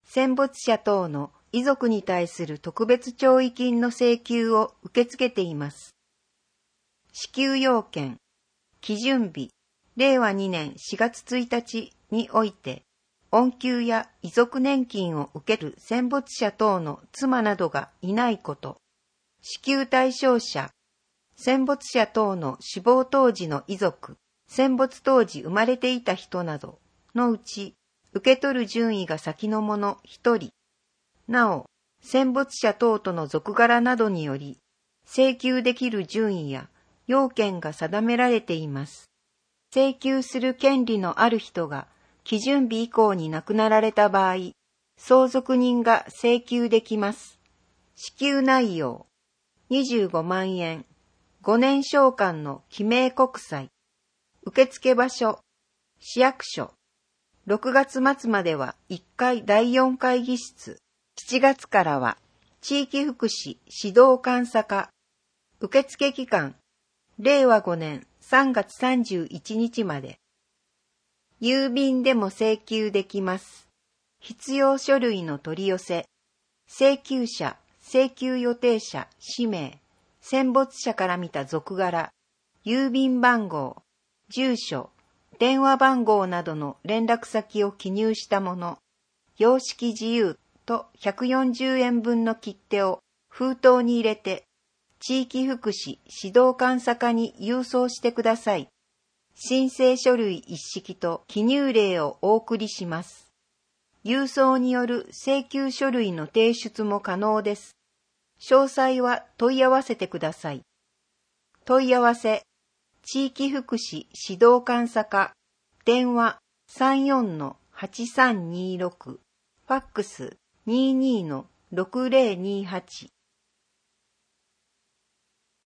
戦没者等の遺族に対する特別弔慰金の請求を受け付けています。支給要件、基準日、令和2年4月1日において、恩給や遺族年金を受ける戦没者等の妻などがいないこと、支給対象者、戦没者等の死亡当時の遺族、戦没当時生まれていた人などのうち、受け取る順位が先の者1人、なお、戦没者等との属柄などにより、請求できる順位や要件が定められています。請求する権利のある人が、基準日以降に亡くなられた場合、相続人が請求できます。支給内容、25万円、5年償還の記名国債、受付場所、市役所、6月末までは1階第4会議室、7月からは地域福祉指導監査課、受付期間、令和5年3月31日まで。郵便でも請求できます。必要書類の取り寄せ、請求者、請求予定者、氏名、戦没者から見た属柄、郵便番号、住所、電話番号などの連絡先を記入したもの、様式自由と140円分の切手を封筒に入れて、地域福祉指導監査課に郵送してください。申請書類一式と記入例をお送りします。郵送による請求書類の提出も可能です。詳細は問い合わせてください。問い合わせ、地域福祉指導監査課、電話 34-8326、ファックス 22-6028